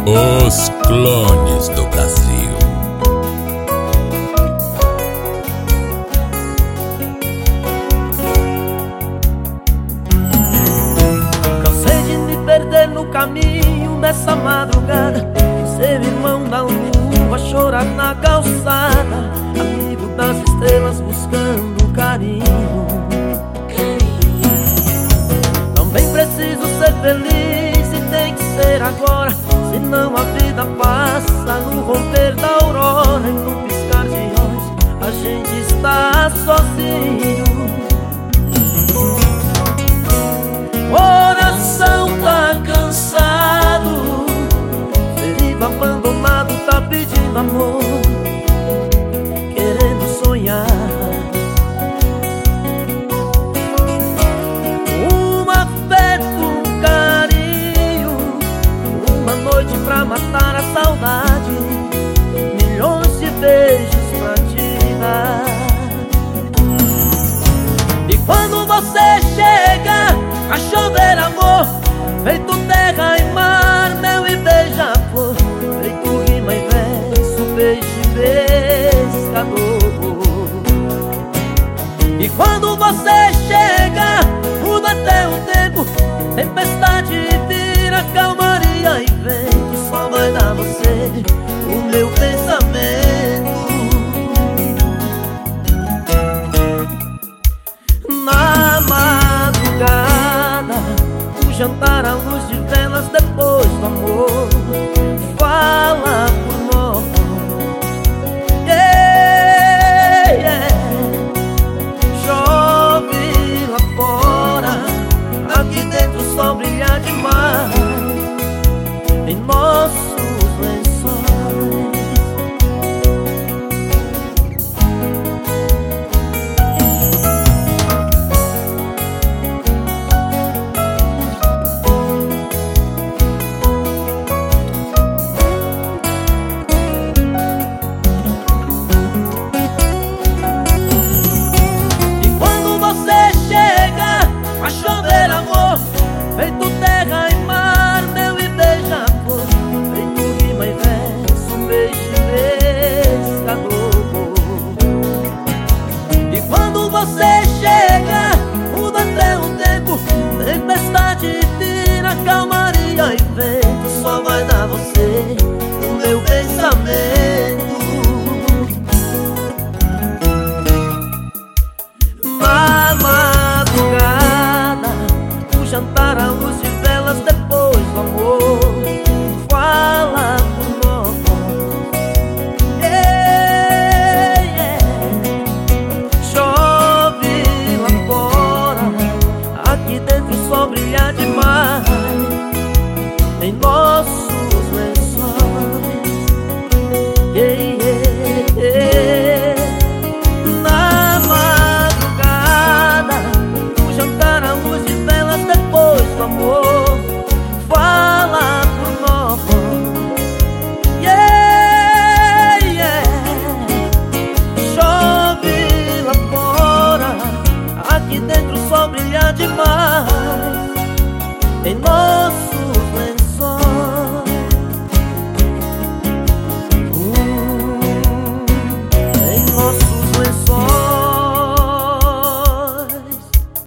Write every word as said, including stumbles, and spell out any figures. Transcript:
Os clones do Brasil. Cansei de me perder no caminho nessa madrugada, ser irmão da lua, chorar na calçada, amigo das estrelas buscando carinho. Também preciso ser feliz e tem que ser agora, senão a vida passa no romper da aurora. E no piscar de olhos a gente está sozinho. Coração tá cansado, ferido, abandonado, tá pedindo amor, querendo sonhar. Um afeto, um carinho, uma noite pra matar a saudade, milhões de beijos pra te dar. E quando você chega a chover amor, feito terra e mar, mel e beija-flor, feito rima e verso, peixe pescador. E quando você chega, muda até o tempo, tempestade vira calmaria e vento, só vai dar você o meu pensamento. Na madrugada, o jantar à luz de velas depois do amor, fala por nós. Yeah, yeah. Chove lá fora, aqui dentro o sol brilha demais em nossos lençóis. Chover amor, feito terra e mar, mel e beija-flor, feito rima e verso, peixe pescador. E quando você chega, muda até o tempo, tempestade vira calmaria e vento, só vai dar você o meu pensamento. Na madrugada, jantar à luz de velas depois do amor, fala por nós. Yeah, yeah. Chove lá fora, aqui dentro o sol brilha demais em nossos lençóis. Yeah, yeah, yeah. Na madrugada, o jantar à luz de velas depois do amor, fala por nós. Yeah, yeah. Chove lá fora, aqui dentro o sol brilha demais em nós.